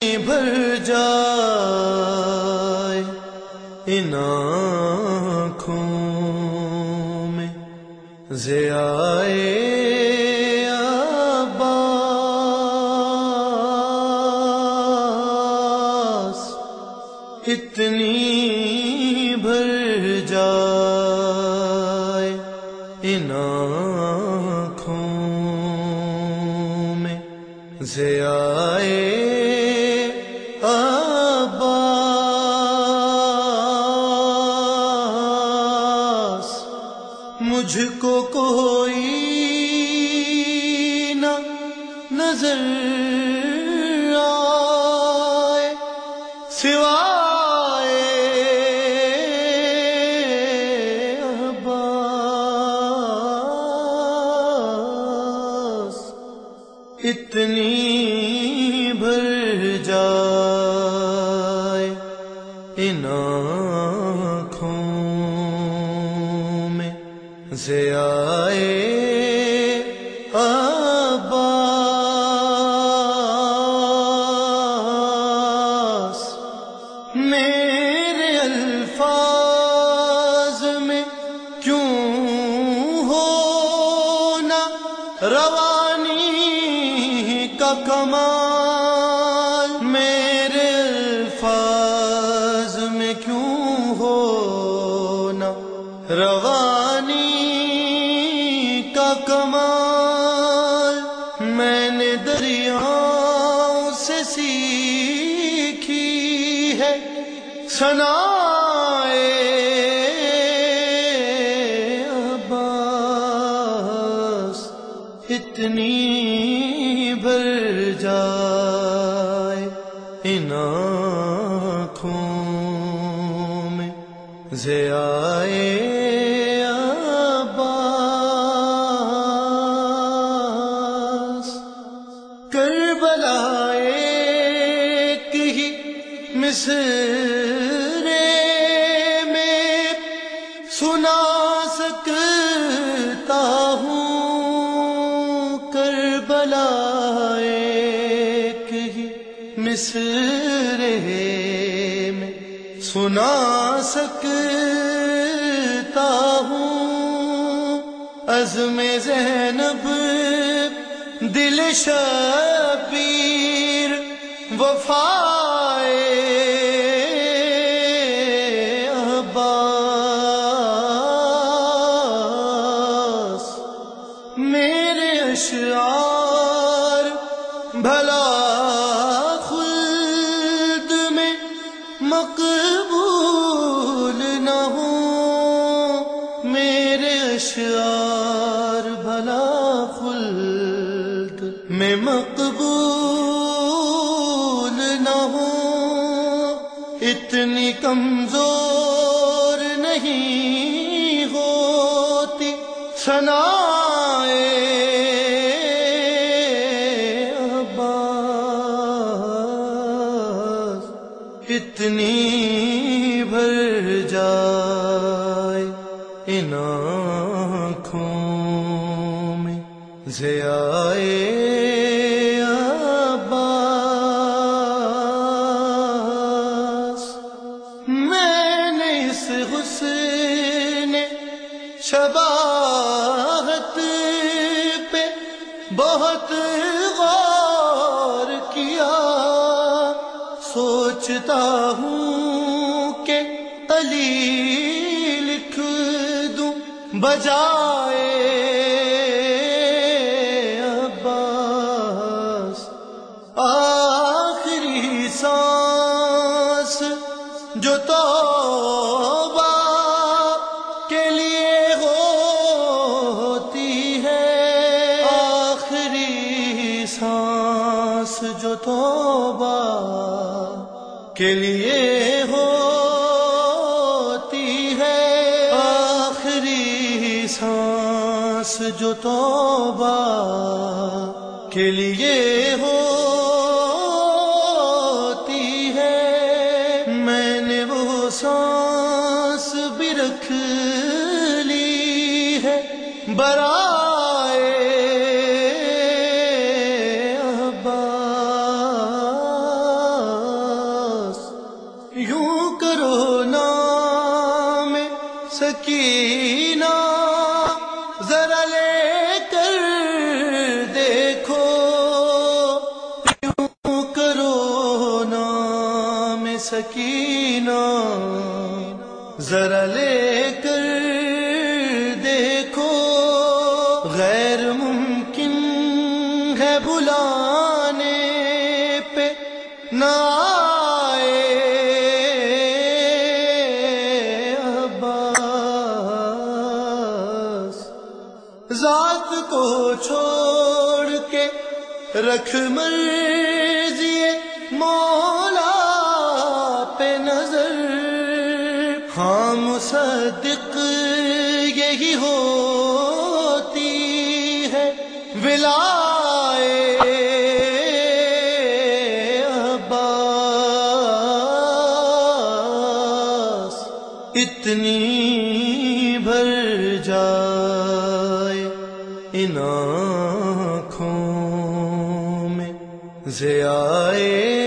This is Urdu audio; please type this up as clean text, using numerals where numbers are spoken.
بھر جائے ان آنکھوں میں ضیائے عباس، اتنی بھر جائے ان آنکھوں میں ضیائے عباس، مجھ کو کوئی نہ نظر آئے سوائے عباس، اتنی بھر جائے ان آنکھوں میں ضیائے عباس، میرے الفاظ میں کیوں ہونا روانی کا کمال، میرے الفاظ میں کیوں ہونا روانی کا کمال، میں نے دریاؤں سے سیکھی ہے ثنائے عباس، اتنی بھر جائے ان آنکھوں میں ضیائے عباس، کربلا ایک ہی مصرعے میں سنا سکتا ہوں، کربلا ایک ہی مصرعے میں سنا سکتا ہوں، عزم زینب دل شبیر وفائے عباس، میرے اشعار بھلا خلد میں مقبول نہ ہوں، میرے اشعار بھلا خلد میں مقبول نہ ہوں، اتنی کمزور نہیں ہوتی ثنائے عباس، اتنی بھر جائے ان آنکھوں میں ضیائے عباس، میں نے اس حسن شباہت پہ بہت غور کیا، سوچتا ہوں کہ علی لکھ دوں بجائے عباس، آخری سانس جو توبہ کے لیے ہوتی ہے، آخری سانس جو توبہ کے لیے ہوتی ہے، آخری سانس جو توبہ کے لیے ہوتی ہے، میں نے وہ سانس بھی رکھ لی ہے برائے عباس، سکینہ ذرا لے کر دیکھو، یوں کرو نام سکینہ ذرا لے کر دیکھو، غیر ممکن ہے بلانے پہ نہ ذات کو چھوڑ کے رکھ مرضی مولا پہ نظر، ہاں مصدق یہی ہوتی ہے ولائے عباس، اتنی بھر جائے ان آنکھوں میں ضیائے